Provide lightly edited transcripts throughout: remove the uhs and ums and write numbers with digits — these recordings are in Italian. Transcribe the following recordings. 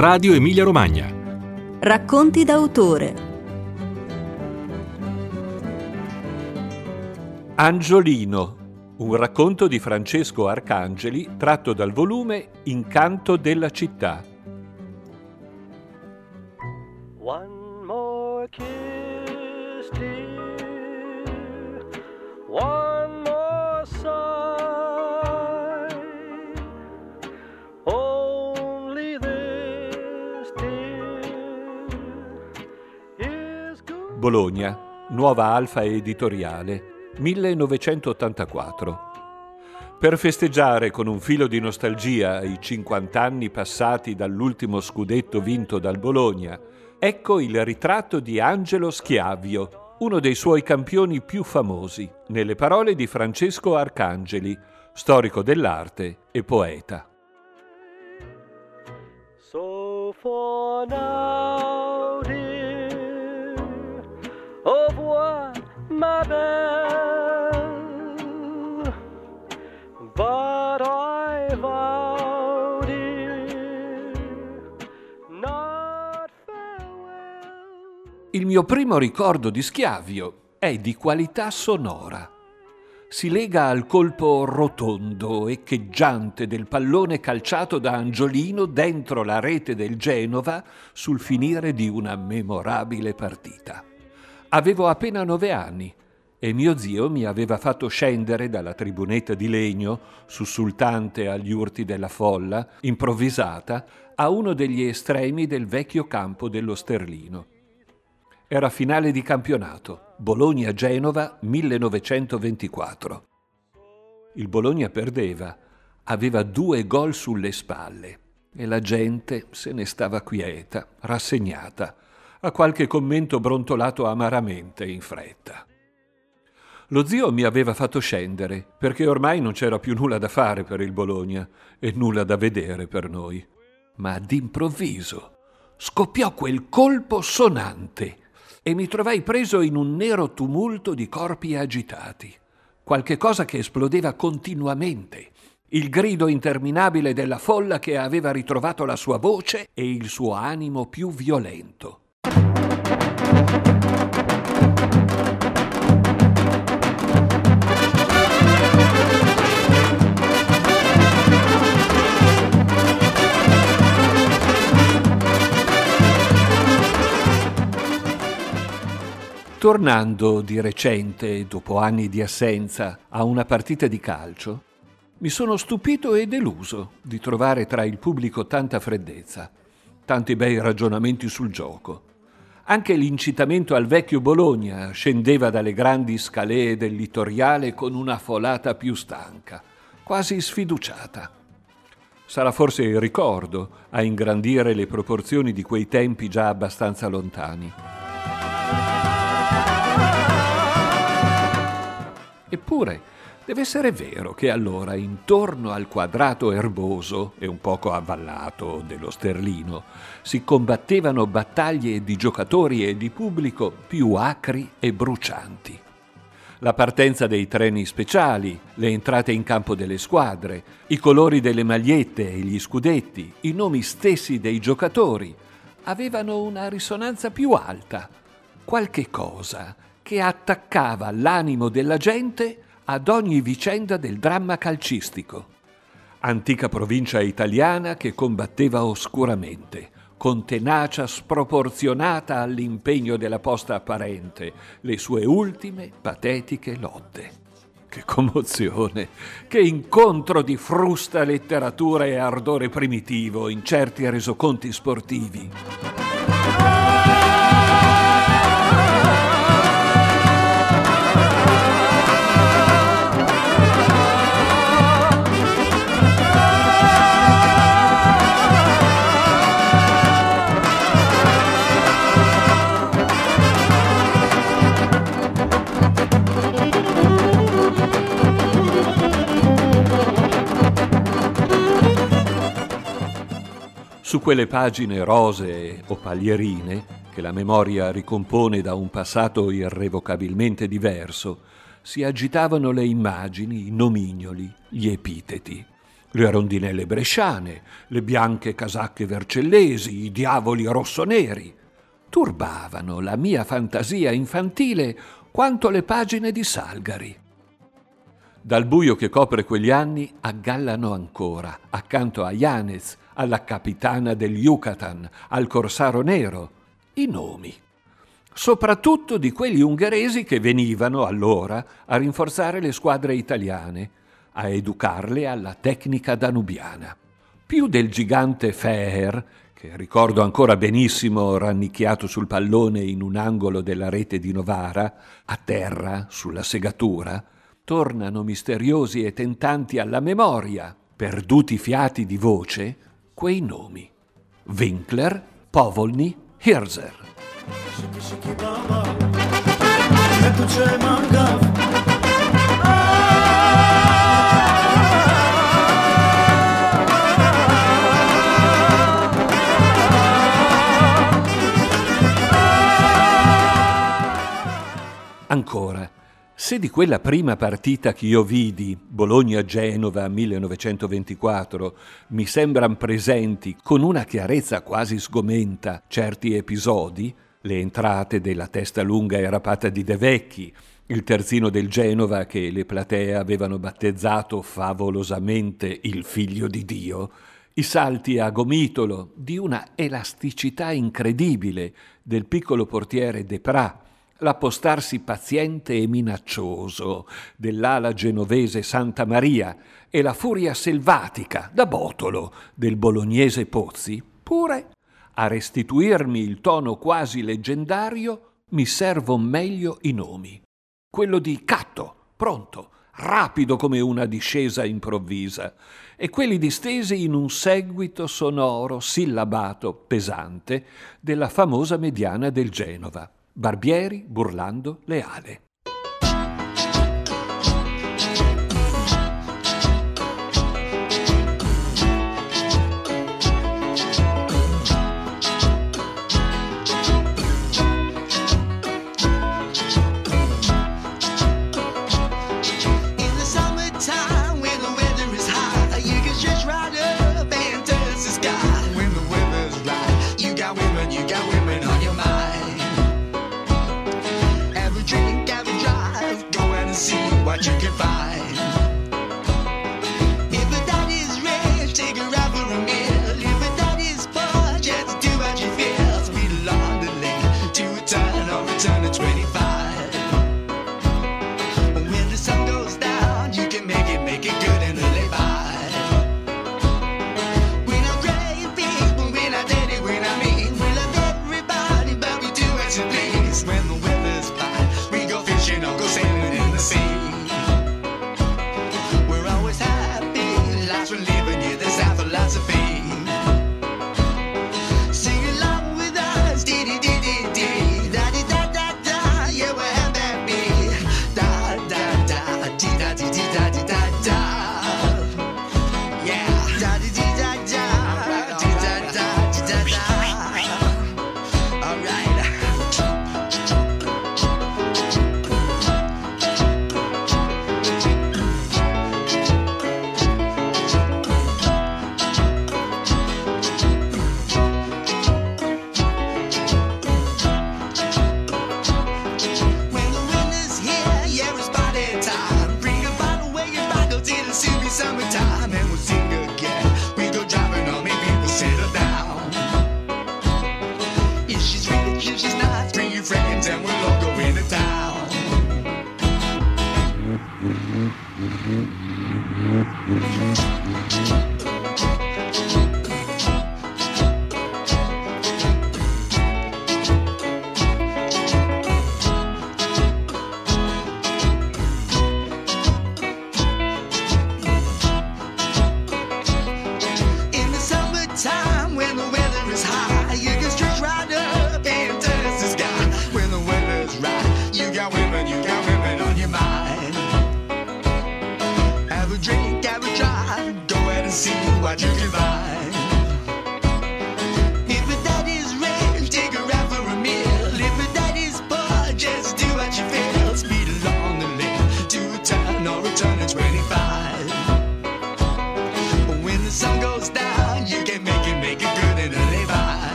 Radio Emilia Romagna. Racconti d'autore. Angiolino, un racconto di Francesco Arcangeli tratto dal volume Incanto della città. One more kiss, dear. One more sigh. Only this, dear, is good. Bologna, Nuova Alfa Editoriale, 1984. Per festeggiare con un filo di nostalgia i 50 anni passati dall'ultimo scudetto vinto dal Bologna, ecco il ritratto di Angelo Schiavio, uno dei suoi campioni più famosi, nelle parole di Francesco Arcangeli, storico dell'arte e poeta. So for now, dear, au revoir, ma belle, but I vow, dear, not farewell. Il mio primo ricordo di Schiavio è di qualità sonora. Si lega al colpo rotondo, echeggiante del pallone calciato da Angiolino dentro la rete del Genova sul finire di una memorabile partita. Avevo appena 9 anni e mio zio mi aveva fatto scendere dalla tribunetta di legno, sussultante agli urti della folla, improvvisata, a uno degli estremi del vecchio campo dello Sterlino. Era finale di campionato, Bologna-Genova 1924. Il Bologna perdeva, aveva 2 gol sulle spalle e la gente se ne stava quieta, rassegnata, a qualche commento brontolato amaramente in fretta. Lo zio mi aveva fatto scendere perché ormai non c'era più nulla da fare per il Bologna e nulla da vedere per noi. Ma d'improvviso scoppiò quel colpo sonante e mi trovai preso in un nero tumulto di corpi agitati. Qualche cosa che esplodeva continuamente. Il grido interminabile della folla che aveva ritrovato la sua voce e il suo animo più violento. Tornando di recente, dopo anni di assenza, a una partita di calcio, mi sono stupito e deluso di trovare tra il pubblico tanta freddezza, tanti bei ragionamenti sul gioco. Anche l'incitamento al vecchio Bologna scendeva dalle grandi scalee del litoriale con una folata più stanca, quasi sfiduciata. Sarà forse il ricordo a ingrandire le proporzioni di quei tempi già abbastanza lontani. Eppure, deve essere vero che allora, intorno al quadrato erboso e un poco avvallato dello Sterlino, si combattevano battaglie di giocatori e di pubblico più acri e brucianti. La partenza dei treni speciali, le entrate in campo delle squadre, i colori delle magliette e gli scudetti, i nomi stessi dei giocatori, avevano una risonanza più alta, qualche cosa che attaccava l'animo della gente ad ogni vicenda del dramma calcistico. Antica provincia italiana che combatteva oscuramente, con tenacia sproporzionata all'impegno della posta apparente, le sue ultime patetiche lotte. Che commozione, che incontro di frusta letteratura e ardore primitivo in certi resoconti sportivi. Su quelle pagine rosee o paglierine, che la memoria ricompone da un passato irrevocabilmente diverso, si agitavano le immagini, i nomignoli, gli epiteti. le rondinelle bresciane, le bianche casacche vercellesi, i diavoli rossoneri. Turbavano la mia fantasia infantile quanto le pagine di Salgari. Dal buio che copre quegli anni aggallano ancora, accanto a Yanez, alla capitana del Yucatan, al corsaro nero, i nomi. Soprattutto di quelli ungheresi che venivano allora a rinforzare le squadre italiane, a educarle alla tecnica danubiana. Più del gigante Feher, che ricordo ancora benissimo rannicchiato sul pallone in un angolo della rete di Novara, a terra, sulla segatura, tornano misteriosi e tentanti alla memoria, perduti fiati di voce, quei nomi: Winkler, Povolny, Hirzer. Ancora, se di quella prima partita che io vidi, Bologna-Genova 1924, mi sembran presenti con una chiarezza quasi sgomenta certi episodi, le entrate della testa lunga e rapata di De Vecchi, il terzino del Genova che le platee avevano battezzato favolosamente il figlio di Dio, i salti a gomitolo di una elasticità incredibile del piccolo portiere Deprat, l'appostarsi paziente e minaccioso dell'ala genovese Santa Maria e la furia selvatica da botolo del bolognese Pozzi, pure a restituirmi il tono quasi leggendario mi servo meglio i nomi. Quello di Catto, pronto, rapido come una discesa improvvisa, e quelli distesi in un seguito sonoro, sillabato, pesante, della famosa mediana del Genova: Barbieri, Burlando, Leale.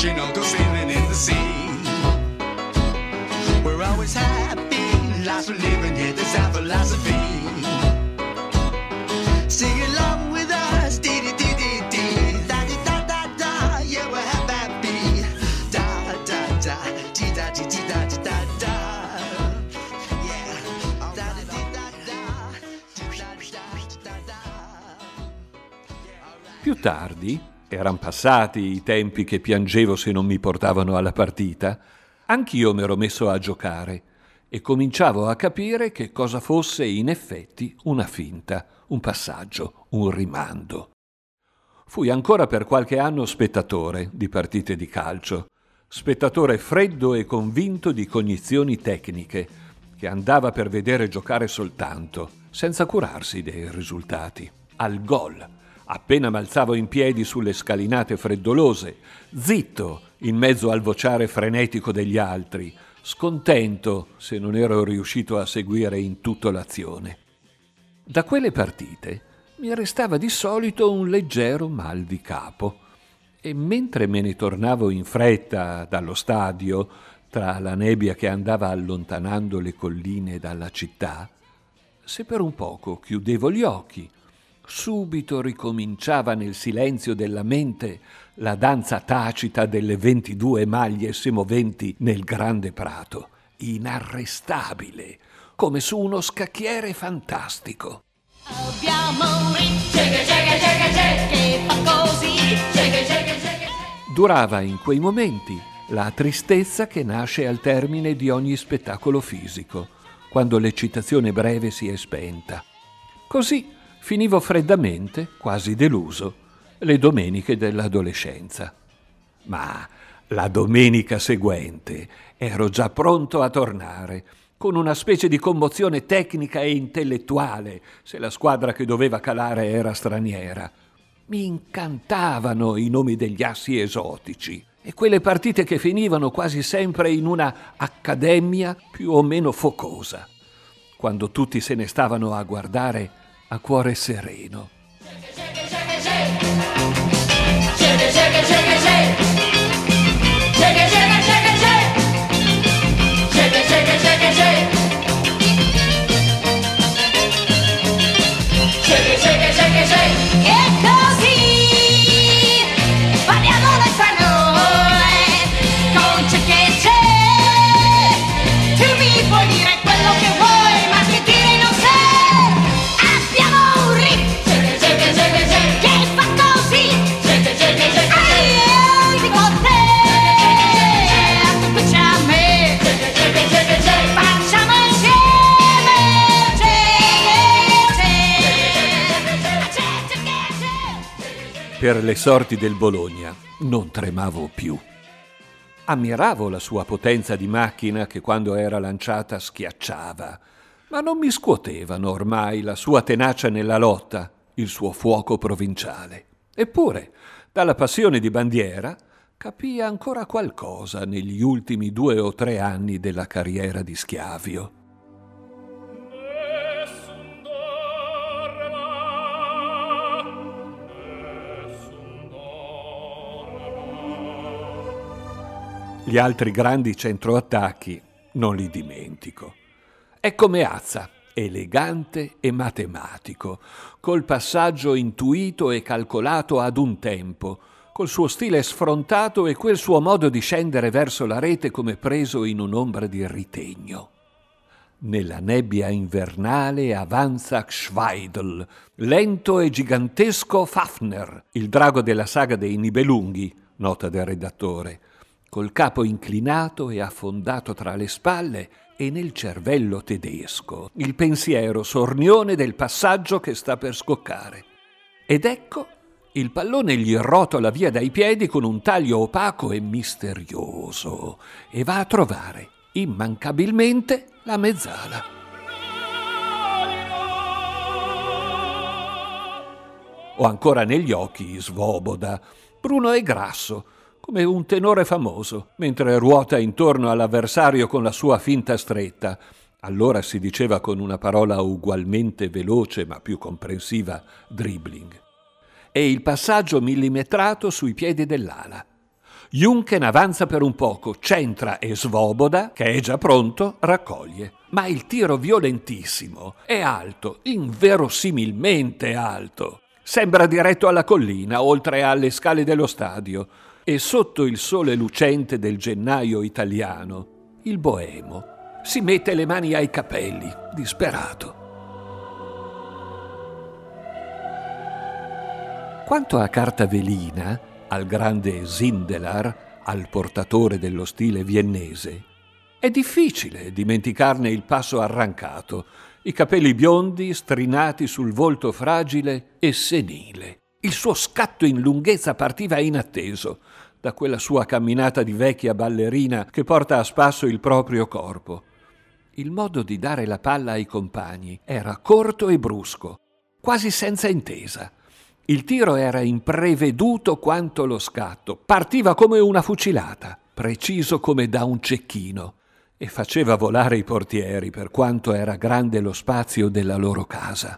She knows the feeling in the sea. We're always happy, lots of living here, that's our philosophy. Sing along with us, dee-dee-dee-dee-dee, da-dee-da-da-da, yeah, we're happy, da-da-da, dee-da-dee-dee-da-dee-da-da, yeah, da-dee-dee-da-da, dee-da-dee-da-da-da. Più tardi, eran passati i tempi che piangevo se non mi portavano alla partita, anch'io m'ero messo a giocare e cominciavo a capire che cosa fosse in effetti una finta, un passaggio, un rimando. Fui ancora per qualche anno spettatore di partite di calcio, spettatore freddo e convinto di cognizioni tecniche, che andava per vedere giocare soltanto, senza curarsi dei risultati, al gol. Appena m'alzavo in piedi sulle scalinate freddolose, zitto in mezzo al vociare frenetico degli altri, scontento se non ero riuscito a seguire in tutto l'azione. Da quelle partite mi restava di solito un leggero mal di capo e mentre me ne tornavo in fretta dallo stadio, tra la nebbia che andava allontanando le colline dalla città, se per un poco chiudevo gli occhi, subito ricominciava nel silenzio della mente la danza tacita delle 22 maglie semoventi nel grande prato, inarrestabile, come su uno scacchiere fantastico. Durava in quei momenti la tristezza che nasce al termine di ogni spettacolo fisico, quando l'eccitazione breve si è spenta. Così finivo freddamente, quasi deluso, le domeniche dell'adolescenza. Ma la domenica seguente ero già pronto a tornare, con una specie di commozione tecnica e intellettuale, se la squadra che doveva calare era straniera. Mi incantavano i nomi degli assi esotici e quelle partite che finivano quasi sempre in una accademia più o meno focosa, quando tutti se ne stavano a guardare a cuore sereno. E così parliamo noi fra noi, con c'è che c'è. Tu mi puoi dire quello che vuoi, ma che dire non sei. Abbiamo un ritmo che fa così. Io dico a te, tu dici a me. Facciamo insieme. Per le sorti del Bologna non tremavo più. Ammiravo la sua potenza di macchina che quando era lanciata schiacciava, ma non mi scuotevano ormai la sua tenacia nella lotta, il suo fuoco provinciale. Eppure, dalla passione di bandiera, capii ancora qualcosa negli ultimi 2 o 3 anni della carriera di Schiavio. Gli altri grandi centroattacchi non li dimentico. Ecco Meazza, elegante e matematico, col passaggio intuito e calcolato ad un tempo, col suo stile sfrontato e quel suo modo di scendere verso la rete come preso in un'ombra di ritegno. Nella nebbia invernale avanza Schweidel, lento e gigantesco Fafner, il drago della saga dei Nibelunghi, nota del redattore, col capo inclinato e affondato tra le spalle e nel cervello tedesco il pensiero sornione del passaggio che sta per scoccare. Ed ecco, il pallone gli rotola via dai piedi con un taglio opaco e misterioso e va a trovare immancabilmente la mezzala. Ho ancora negli occhi Svoboda, bruno e grasso, come un tenore famoso, mentre ruota intorno all'avversario con la sua finta stretta. Allora si diceva con una parola ugualmente veloce ma più comprensiva, dribbling. E il passaggio millimetrato sui piedi dell'ala. Juncken avanza per un poco, centra e Svoboda, che è già pronto, raccoglie. Ma il tiro violentissimo è alto, inverosimilmente alto. Sembra diretto alla collina, oltre alle scale dello stadio. E sotto il sole lucente del gennaio italiano, il boemo si mette le mani ai capelli, disperato. Quanto a carta velina, al grande Sindelar, al portatore dello stile viennese, è difficile dimenticarne il passo arrancato, i capelli biondi strinati sul volto fragile e senile. Il suo scatto in lunghezza partiva inatteso da quella sua camminata di vecchia ballerina che porta a spasso il proprio corpo. Il modo di dare la palla ai compagni era corto e brusco, quasi senza intesa. Il tiro era impreveduto quanto lo scatto, partiva come una fucilata, preciso come da un cecchino, e faceva volare i portieri per quanto era grande lo spazio della loro casa.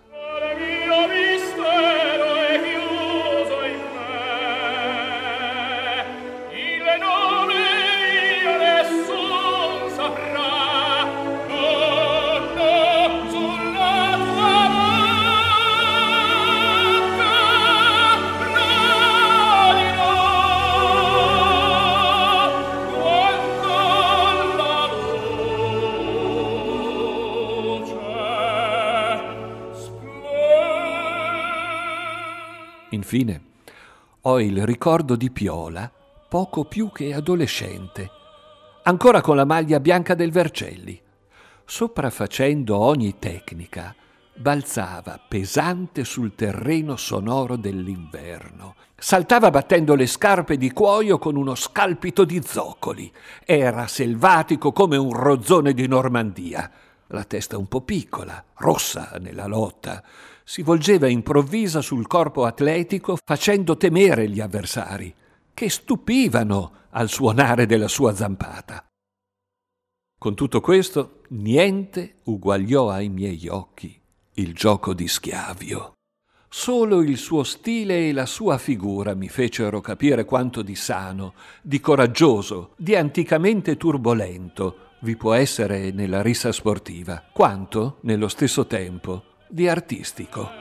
Infine, ho il ricordo di Piola, poco più che adolescente, ancora con la maglia bianca del Vercelli. Sopraffacendo ogni tecnica, balzava pesante sul terreno sonoro dell'inverno. Saltava battendo le scarpe di cuoio con uno scalpito di zoccoli. Era selvatico come un rozzone di Normandia. La testa un po' piccola, rossa nella lotta, si volgeva improvvisa sul corpo atletico facendo temere gli avversari, che stupivano al suonare della sua zampata. Con tutto questo, niente uguagliò ai miei occhi il gioco di Schiavio. Solo il suo stile e la sua figura mi fecero capire quanto di sano, di coraggioso, di anticamente turbolento vi può essere nella rissa sportiva, quanto, nello stesso tempo, di artistico.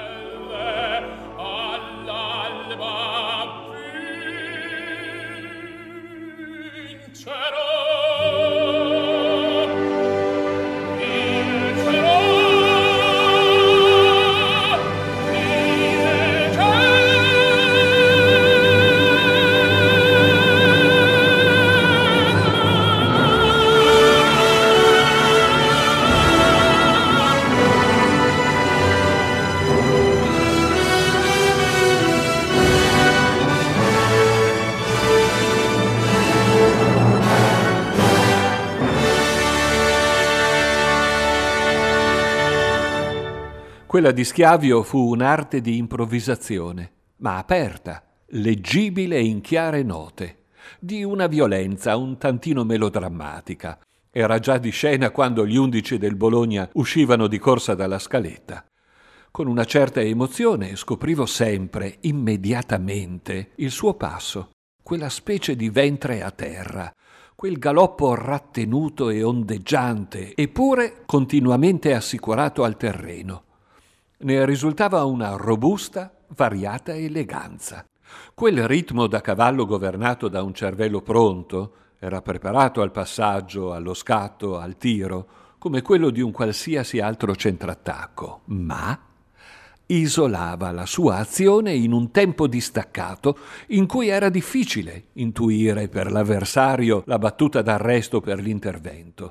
Quella di Schiavio fu un'arte di improvvisazione, ma aperta, leggibile in chiare note, di una violenza un tantino melodrammatica. Era già di scena quando gli 11 del Bologna uscivano di corsa dalla scaletta. Con una certa emozione scoprivo sempre, immediatamente, il suo passo, quella specie di ventre a terra, quel galoppo rattenuto e ondeggiante, eppure continuamente assicurato al terreno. Ne risultava una robusta, variata eleganza. Quel ritmo da cavallo governato da un cervello pronto era preparato al passaggio, allo scatto, al tiro, come quello di un qualsiasi altro centrattacco, ma isolava la sua azione in un tempo distaccato in cui era difficile intuire per l'avversario la battuta d'arresto per l'intervento.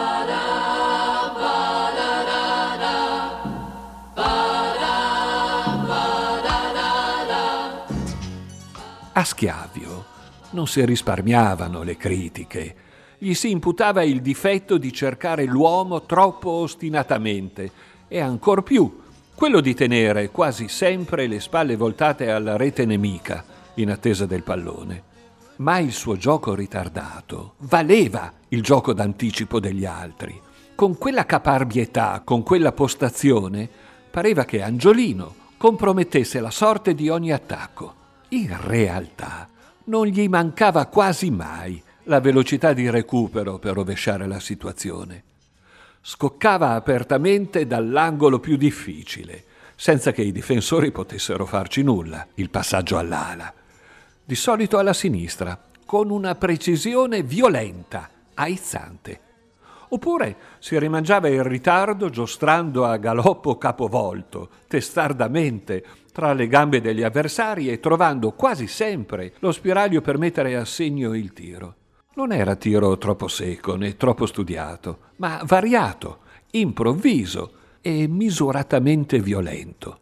A Schiavio non si risparmiavano le critiche. Gli si imputava il difetto di cercare l'uomo troppo ostinatamente e ancor più quello di tenere quasi sempre le spalle voltate alla rete nemica in attesa del pallone. Ma il suo gioco ritardato valeva il gioco d'anticipo degli altri. Con quella caparbietà, con quella postazione, pareva che Angiolino compromettesse la sorte di ogni attacco. In realtà, Non gli mancava quasi mai la velocità di recupero per rovesciare la situazione. Scoccava apertamente dall'angolo più difficile, senza che i difensori potessero farci nulla, il passaggio all'ala. Di solito alla sinistra, con una precisione violenta, aizzante. Oppure si rimangiava il ritardo giostrando a galoppo capovolto, testardamente, tra le gambe degli avversari e trovando quasi sempre lo spiraglio per mettere a segno il tiro. Non era tiro troppo secco né troppo studiato, ma variato, improvviso e misuratamente violento.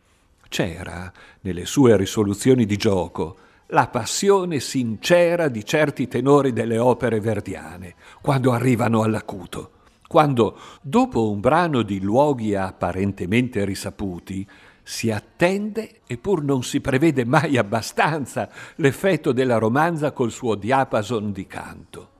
C'era, nelle sue risoluzioni di gioco, la passione sincera di certi tenori delle opere verdiane, quando arrivano all'acuto, quando, dopo un brano di luoghi apparentemente risaputi, si attende e pur non si prevede mai abbastanza l'effetto della romanza col suo diapason di canto.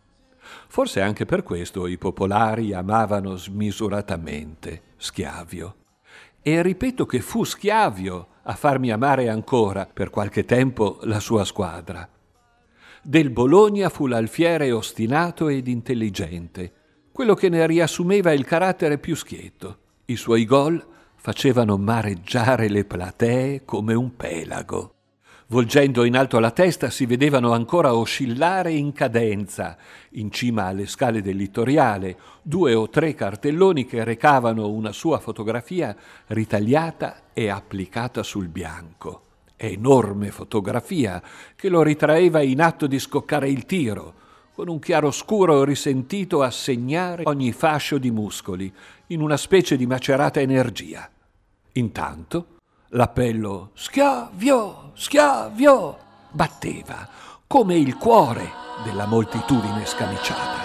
Forse anche per questo i popolari amavano smisuratamente Schiavio. E ripeto che fu Schiavio a farmi amare ancora per qualche tempo la sua squadra. Del Bologna fu l'alfiere ostinato ed intelligente, quello che ne riassumeva il carattere più schietto. I suoi gol facevano mareggiare le platee come un pelago. Volgendo in alto la testa si vedevano ancora oscillare in cadenza, in cima alle scale del Littoriale, 2 o 3 cartelloni che recavano una sua fotografia ritagliata e applicata sul bianco. Enorme fotografia che lo ritraeva in atto di scoccare il tiro, con un chiaroscuro risentito a segnare ogni fascio di muscoli, in una specie di macerata energia. Intanto l'appello «Schiavio! Schiavio!» batteva come il cuore della moltitudine scamiciata.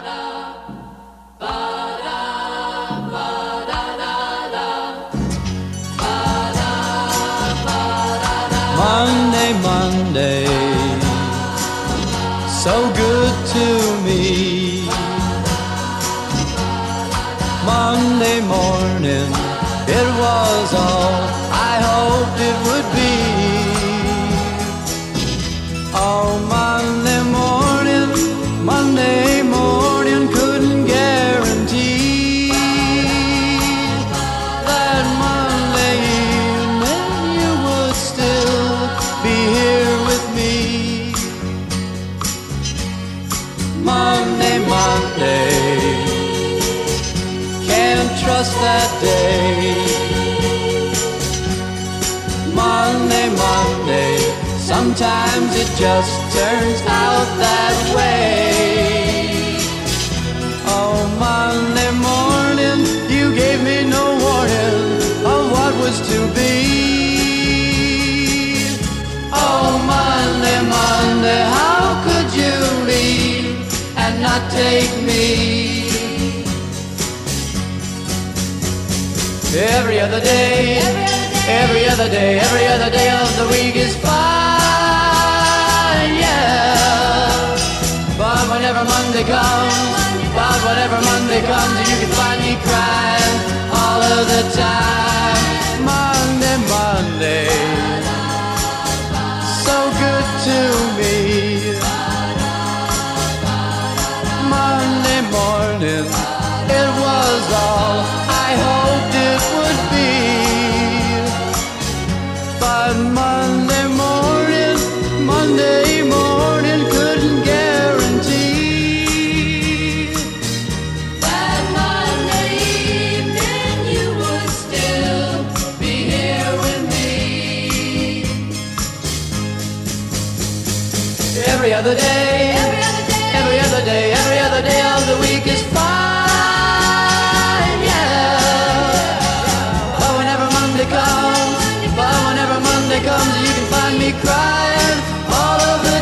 Monday, Monday, so good to me. Monday morning, it was all I hoped it would be. Oh, Monday morning couldn't guarantee that Monday evening you would still be here with me. Monday, can't trust that day. Monday, sometimes it just turns out that way. Oh, Monday morning, you gave me no warning of what was to be. Oh, Monday, how could you leave and not take me? Every other day of the week is fine, yeah. But whenever Monday comes, you can find me crying all of the time. Monday, so good to me. Monday morning, it was all I hoped it would be. But Monday morning couldn't guarantee that Monday evening you would still be here with me. Every other day of the week is fine, yeah. But whenever Monday comes, you can find me crying all of the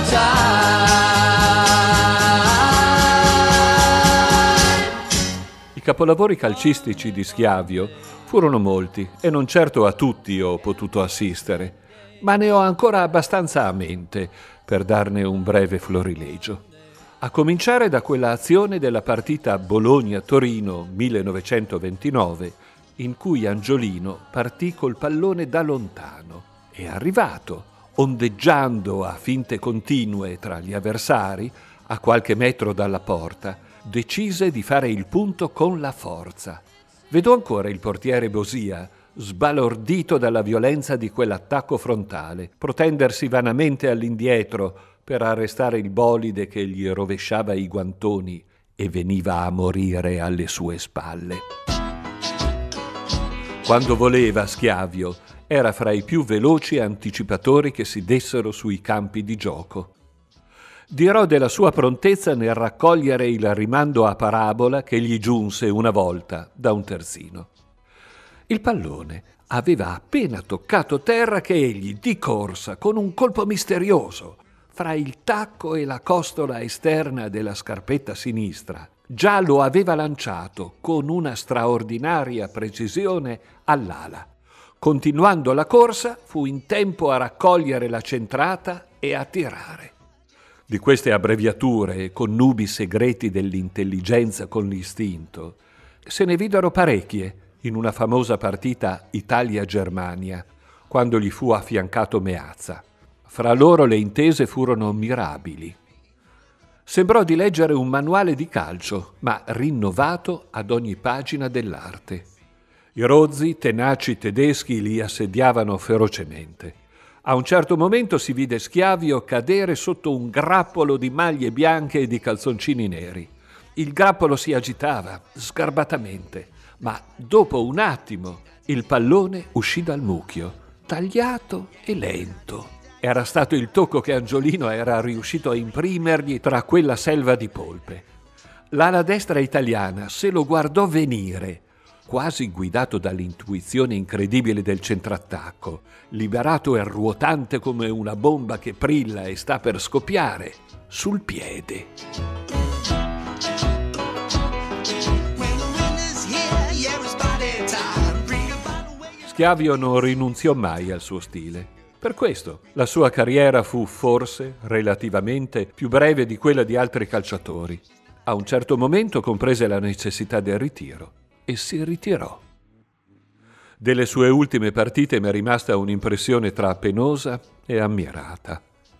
time. I capolavori calcistici di Schiavio furono molti e non certo a tutti ho potuto assistere, ma ne ho ancora abbastanza a mente per darne un breve florilegio. A cominciare da quella azione della partita Bologna-Torino 1929, in cui Angiolino partì col pallone da lontano e arrivato, ondeggiando a finte continue tra gli avversari, a qualche metro dalla porta, decise di fare il punto con la forza. Vedo ancora il portiere Bosia, sbalordito dalla violenza di quell'attacco frontale, protendersi vanamente all'indietro per arrestare il bolide che gli rovesciava i guantoni e veniva a morire alle sue spalle. Quando voleva, Schiavio era fra i più veloci anticipatori che si dessero sui campi di gioco. Dirò della sua prontezza nel raccogliere il rimando a parabola che gli giunse una volta da un terzino. Il pallone aveva appena toccato terra che egli, di corsa, con un colpo misterioso, fra il tacco e la costola esterna della scarpetta sinistra, già lo aveva lanciato con una straordinaria precisione all'ala. Continuando la corsa, fu in tempo a raccogliere la centrata e a tirare. Di queste abbreviature e connubi segreti dell'intelligenza con l'istinto se ne videro parecchie in una famosa partita Italia-Germania, quando gli fu affiancato Meazza. Fra loro le intese furono mirabili. Sembrò di leggere un manuale di calcio, ma rinnovato ad ogni pagina dell'arte. I rozzi, tenaci tedeschi li assediavano ferocemente. A un certo momento si vide Schiavio cadere sotto un grappolo di maglie bianche e di calzoncini neri. Il grappolo si agitava, sgarbatamente, ma dopo un attimo il pallone uscì dal mucchio, tagliato e lento. Era stato il tocco che Angiolino era riuscito a imprimergli tra quella selva di polpe. L'ala destra italiana se lo guardò venire, quasi guidato dall'intuizione incredibile del centrattacco, liberato e ruotante come una bomba che brilla e sta per scoppiare, sul piede. Schiavio non rinunziò mai al suo stile. Per questo la sua carriera fu forse relativamente più breve di quella di altri calciatori. A un certo momento comprese la necessità del ritiro e si ritirò. Delle sue ultime partite mi è rimasta un'impressione tra penosa e ammirata.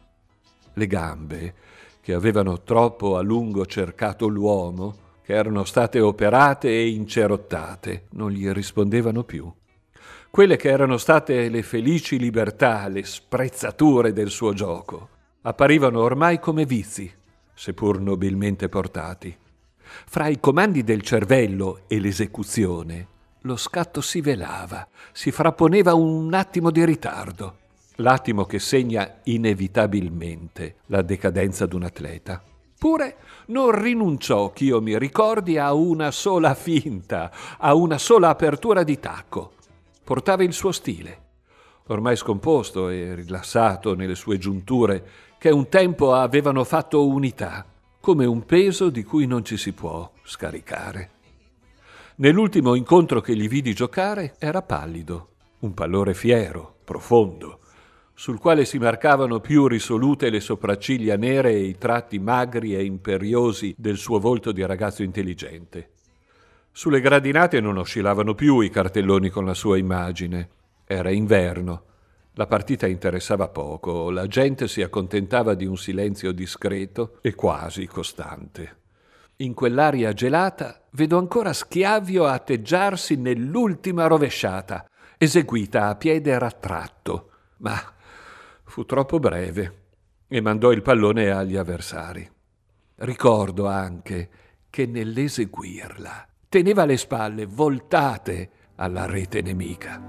Le gambe, che avevano troppo a lungo cercato l'uomo, che erano state operate e incerottate, non gli rispondevano più. Quelle che erano state le felici libertà, le sprezzature del suo gioco, apparivano ormai come vizi, seppur nobilmente portati. Fra i comandi del cervello e l'esecuzione, lo scatto si velava, si frapponeva un attimo di ritardo, l'attimo che segna inevitabilmente la decadenza d'un atleta. Pure non rinunciò, ch'io mi ricordi, a una sola finta, a una sola apertura di tacco. Portava il suo stile, ormai scomposto e rilassato nelle sue giunture, che un tempo avevano fatto unità, come un peso di cui non ci si può scaricare. Nell'ultimo incontro che gli vidi giocare era pallido, un pallore fiero, profondo, sul quale si marcavano più risolute le sopracciglia nere e i tratti magri e imperiosi del suo volto di ragazzo intelligente. Sulle gradinate non oscillavano più i cartelloni con la sua immagine. Era inverno. La partita interessava poco, la gente si accontentava di un silenzio discreto e quasi costante. In quell'aria gelata vedo ancora Schiavio atteggiarsi nell'ultima rovesciata, eseguita a piede rattratto, ma fu troppo breve e mandò il pallone agli avversari. Ricordo anche che nell'eseguirla teneva le spalle voltate alla rete nemica.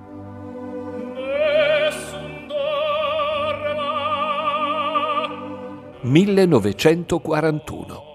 1941.